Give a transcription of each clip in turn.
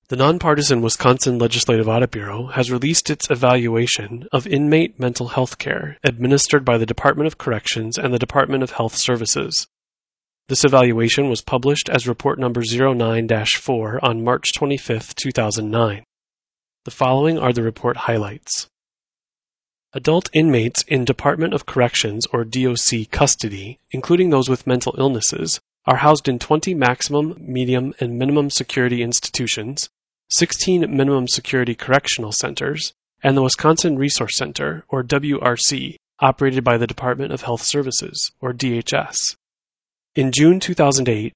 The nonpartisan Wisconsin Legislative Audit Bureau has released its evaluation of inmate mental health care administered by the Department of Corrections and the Department of Health Services. This evaluation was published as report number 09-4 on March 25, 2009. The following are the report highlights. Adult inmates in Department of Corrections or DOC custody, including those with mental illnesses, are housed in 20 maximum, medium, and minimum security institutions, 16 minimum security correctional centers, and the Wisconsin Resource Center, or WRC, operated by the Department of Health Services, or DHS. In June 2008,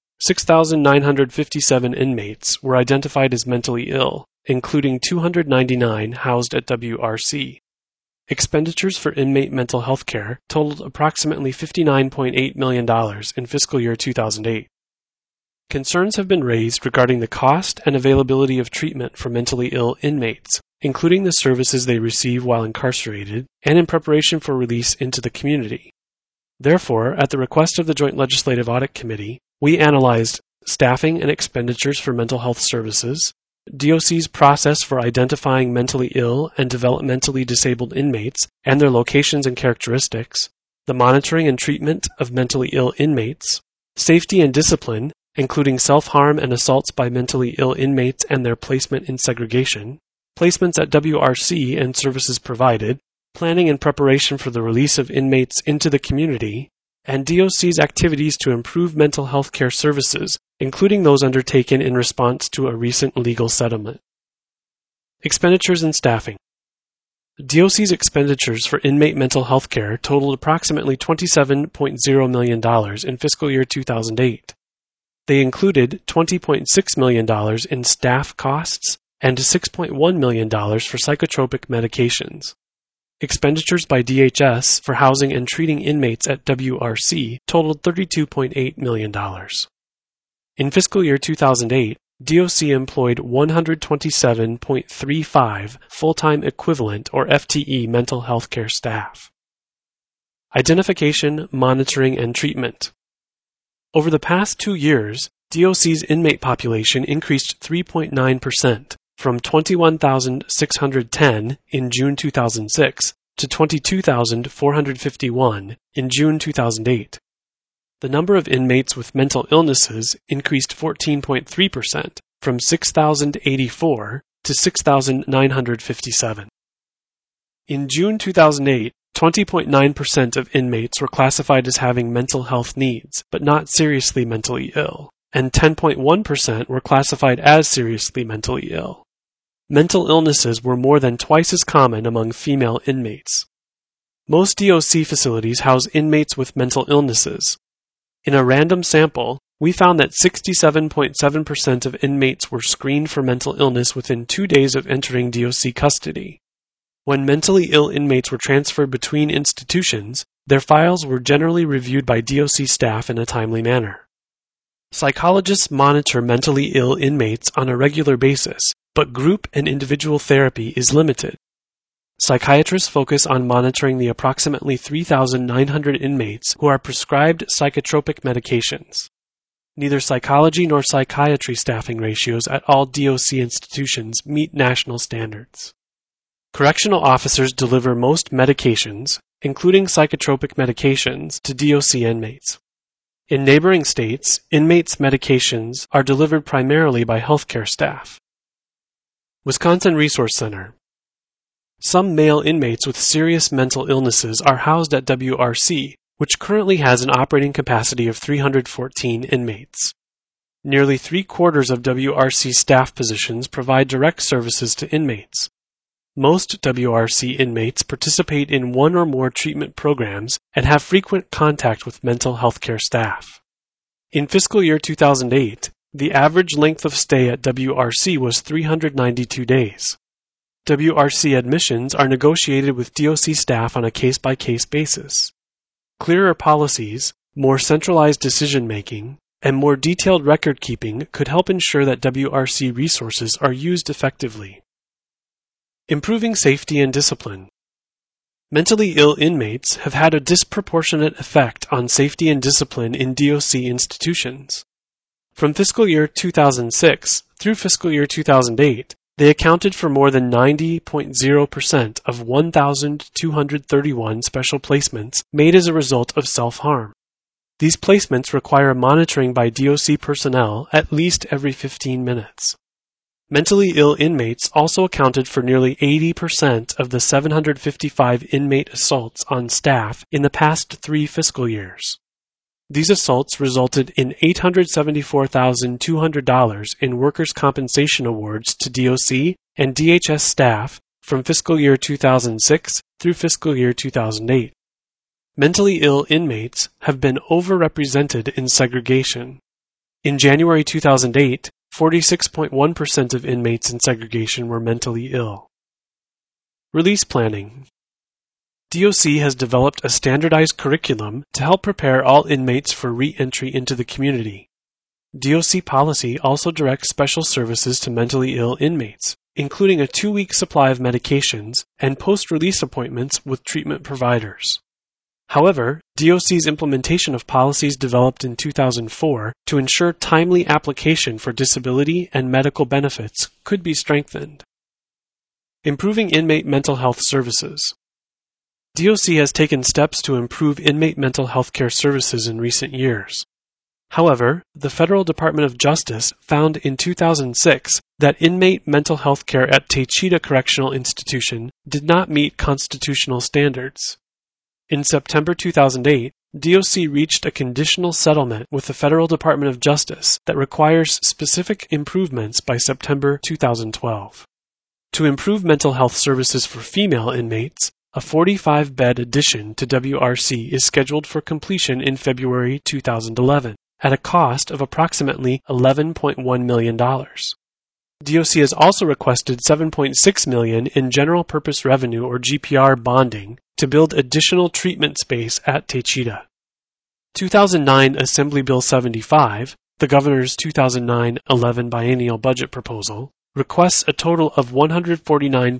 6,957 inmates were identified as mentally ill, including 299 housed at WRC. Expenditures for inmate mental health care totaled approximately $59.8 million in fiscal year 2008. Concerns have been raised regarding the cost and availability of treatment for mentally ill inmates, including the services they receive while incarcerated and in preparation for release into the community. Therefore, at the request of the Joint Legislative Audit Committee, we analyzed staffing and expenditures for mental health services, DOC's process for identifying mentally ill and developmentally disabled inmates and their locations and characteristics, the monitoring and treatment of mentally ill inmates, safety and discipline, including self-harm and assaults by mentally ill inmates and their placement in segregation, placements at WRC and services provided, planning and preparation for the release of inmates into the community, and DOC's activities to improve mental health care services, including those undertaken in response to a recent legal settlement. Expenditures and staffing. DOC's expenditures for inmate mental health care totaled approximately $27.0 million in fiscal year 2008. They included $20.6 million in staff costs and $6.1 million for psychotropic medications. Expenditures by DHS for housing and treating inmates at WRC totaled $32.8 million. In fiscal year 2008, DOC employed 127.35 full-time equivalent or FTE mental health care staff. Identification, monitoring, and treatment. Over the past 2 years, DOC's inmate population increased 3.9%, from 21,610 in June 2006 to 22,451 in June 2008. The number of inmates with mental illnesses increased 14.3%, from 6,084 to 6,957. In June 2008, 20.9% of inmates were classified as having mental health needs, but not seriously mentally ill, and 10.1% were classified as seriously mentally ill. Mental illnesses were more than twice as common among female inmates. Most DOC facilities house inmates with mental illnesses. In a random sample, we found that 67.7% of inmates were screened for mental illness within 2 days of entering DOC custody. When mentally ill inmates were transferred between institutions, their files were generally reviewed by DOC staff in a timely manner. Psychologists monitor mentally ill inmates on a regular basis, but group and individual therapy is limited. Psychiatrists focus on monitoring the approximately 3,900 inmates who are prescribed psychotropic medications. Neither psychology nor psychiatry staffing ratios at all DOC institutions meet national standards. Correctional officers deliver most medications, including psychotropic medications, to DOC inmates. In neighboring states, inmates' medications are delivered primarily by healthcare staff. Wisconsin Resource Center. Some male inmates with serious mental illnesses are housed at WRC, which currently has an operating capacity of 314 inmates. Nearly 3/4 of WRC staff positions provide direct services to inmates. Most WRC inmates participate in one or more treatment programs and have frequent contact with mental health care staff. In fiscal year 2008, the average length of stay at WRC was 392 days. WRC admissions are negotiated with DOC staff on a case-by-case basis. Clearer policies, more centralized decision-making, and more detailed record-keeping could help ensure that WRC resources are used effectively. Improving safety and discipline. Mentally ill inmates have had a disproportionate effect on safety and discipline in DOC institutions. From fiscal year 2006 through fiscal year 2008, they accounted for more than 90.0% of 1,231 special placements made as a result of self-harm. These placements require monitoring by DOC personnel at least every 15 minutes. Mentally ill inmates also accounted for nearly 80% of the 755 inmate assaults on staff in the past 3 fiscal years. These assaults resulted in $874,200 in workers' compensation awards to DOC and DHS staff from fiscal year 2006 through fiscal year 2008. Mentally ill inmates have been overrepresented in segregation. In January 2008, 46.1% of inmates in segregation were mentally ill. Release planning. DOC has developed a standardized curriculum to help prepare all inmates for re-entry into the community. DOC policy also directs special services to mentally ill inmates, including a 2-week supply of medications and post-release appointments with treatment providers. However, DOC's implementation of policies developed in 2004 to ensure timely application for disability and medical benefits could be strengthened. Improving inmate mental health services. DOC has taken steps to improve inmate mental health care services in recent years. However, the Federal Department of Justice found in 2006 that inmate mental health care at Taycheedah Correctional Institution did not meet constitutional standards. In September 2008, DOC reached a conditional settlement with the Federal Department of Justice that requires specific improvements by September 2012. To improve mental health services for female inmates, a 45-bed addition to WRC is scheduled for completion in February 2011 at a cost of approximately $11.1 million. DOC has also requested $7.6 million in general purpose revenue or GPR bonding to build additional treatment space at Taycheedah. 2009 Assembly Bill 75, the Governor's 2009-11 biennial budget proposal, requests a total of 149.0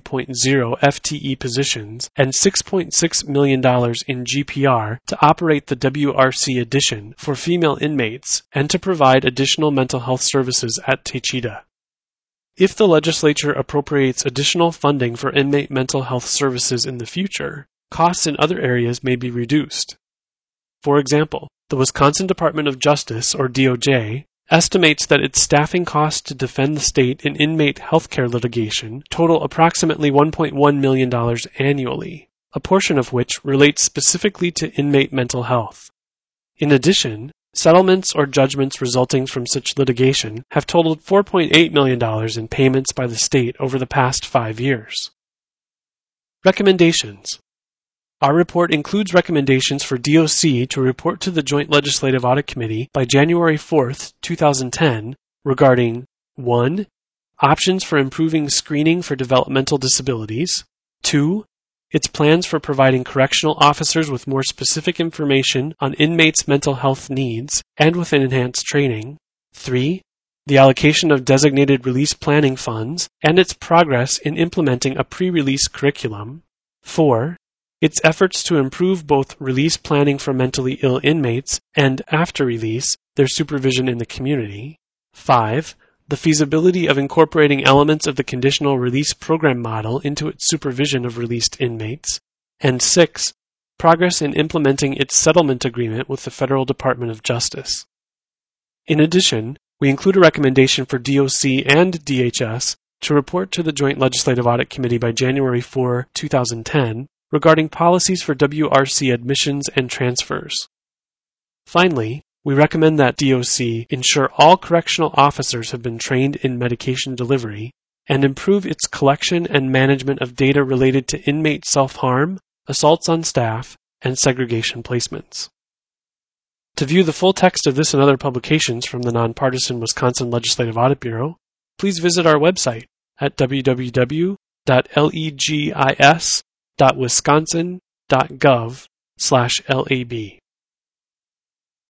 FTE positions and $6.6 million in GPR to operate the WRC addition for female inmates and to provide additional mental health services at Taycheedah. If the legislature appropriates additional funding for inmate mental health services in the future, costs in other areas may be reduced. For example, the Wisconsin Department of Justice, or DOJ, estimates that its staffing costs to defend the state in inmate healthcare litigation total approximately $1.1 million annually, a portion of which relates specifically to inmate mental health. In addition, settlements or judgments resulting from such litigation have totaled $4.8 million in payments by the state over the past 5 years. Recommendations. Our report includes recommendations for DOC to report to the Joint Legislative Audit Committee by January 4, 2010, regarding 1. Options for improving screening for developmental disabilities. 2. Its plans for providing correctional officers with more specific information on inmates' mental health needs and with enhanced training. 3. The allocation of designated release planning funds and its progress in implementing a pre-release curriculum. 4. Its efforts to improve both release planning for mentally ill inmates and, after release, their supervision in the community. 5. The feasibility of incorporating elements of the conditional release program model into its supervision of released inmates. And 6. Progress in implementing its settlement agreement with the Federal Department of Justice. In addition, we include a recommendation for DOC and DHS to report to the Joint Legislative Audit Committee by January 4, 2010, regarding policies for WRC admissions and transfers. Finally, we recommend that DOC ensure all correctional officers have been trained in medication delivery and improve its collection and management of data related to inmate self-harm, assaults on staff, and segregation placements. To view the full text of this and other publications from the Nonpartisan Wisconsin Legislative Audit Bureau, please visit our website at www.legis.wisconsin.gov/LAB.